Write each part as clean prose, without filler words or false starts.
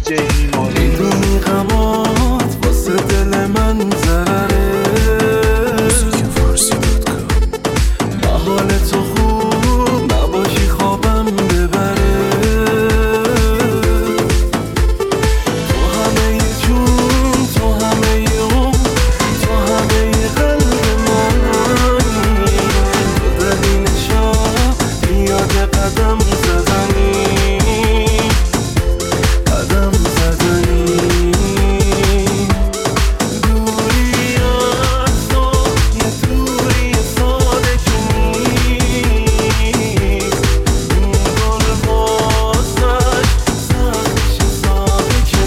دیجی ایمانی. میدونی غمات واسه دل من ضرره، موزیک فارسی حال تو خوب نباشی خوابم ببره. تو همه جون، تو همه عمر، تو همه قلب منی. تو دلیل شب یاد قدم زدنی، قدم زدنی. دوری از تو یه دوری ساده که نیست، این گل واسش سختش ساده که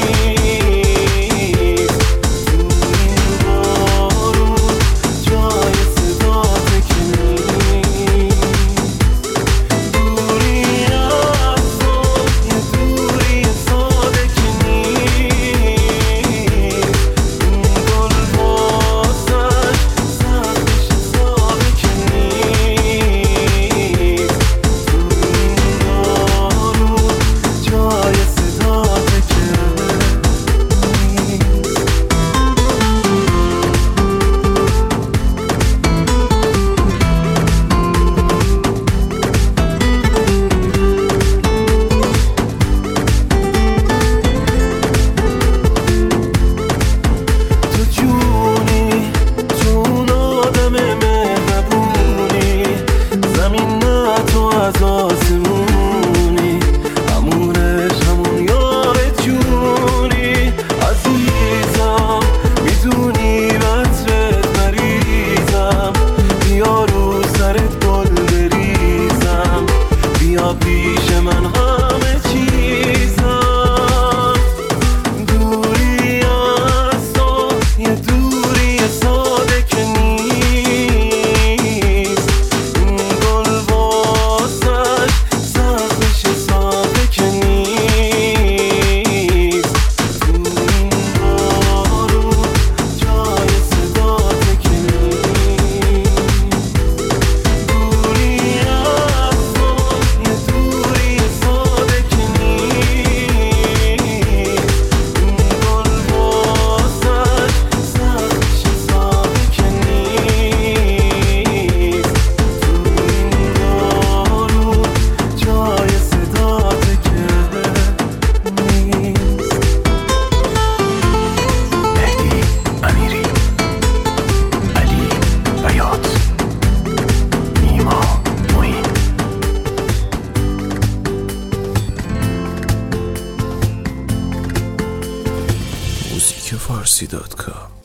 نیست. تو این بارون جای صداته که نیست. دوری از تو یه دوری ساده که نیست، این گل واسش سختش ساده که نیست. تو این بارون جای صداته که نیست. تو جونی، جون آدم مهربونی، زمین نه تو از آسمونی، همونش همون یار جونی. عزیزم میدونی بطرت مریضم، بیا رو سرت گل بریزم، بیا پیش من همه چیزم. دوری از تو یه دوری ساده که نیست، این گل واسش سختش ساده که نیست. تو این بارون جای صداته که نیست. دوری از تو یه دوری ساده که نیست، این گل واسش سختش ساده که نیست. تو این بارون جای صداته که نیست. مهدی امیری، علی بیات، نیما معین. موزیک فارسی .com